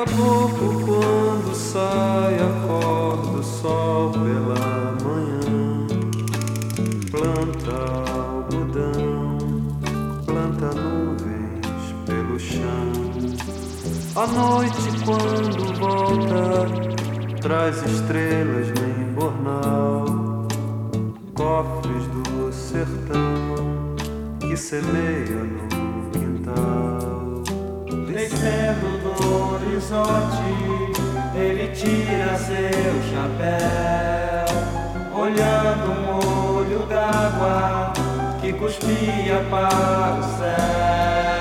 Caboclo, quando sai, acorda o sol pela manhã. Planta algodão, planta nuvens pelo chão. À noite, quando volta, traz estrelas no embornal, cofres do sertão que semeia no quintal. Descendo no horizonte, ele tira seu chapéu, olhando um olho d'água que cuspia para o céu.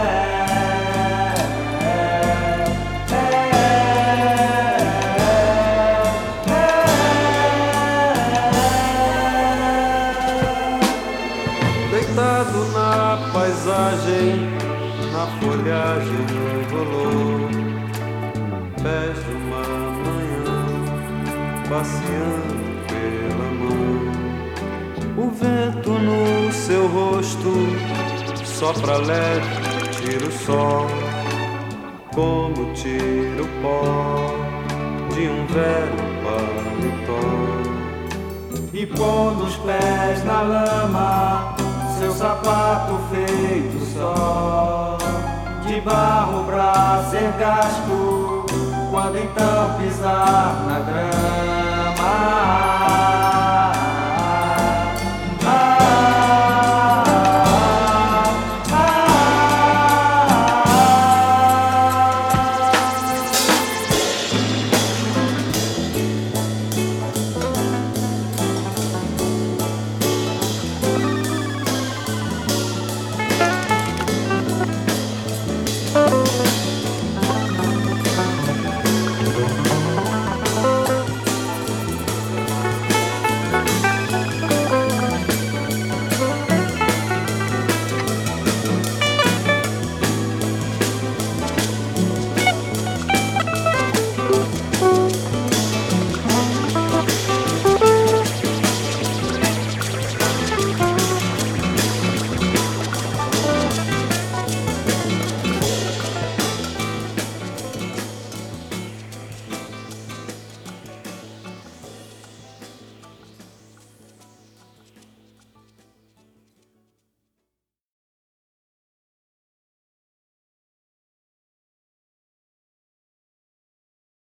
Deitado na paisagem, na folhagem rolou, pés de uma manhã, passeando pela mão. O vento no seu rosto sopra leve, tira o sol, como tira o pó de um velho paletó. E pondo os pés na lama, seu sapato feito só, de barro pra ser gasto, quando então pisar na grama.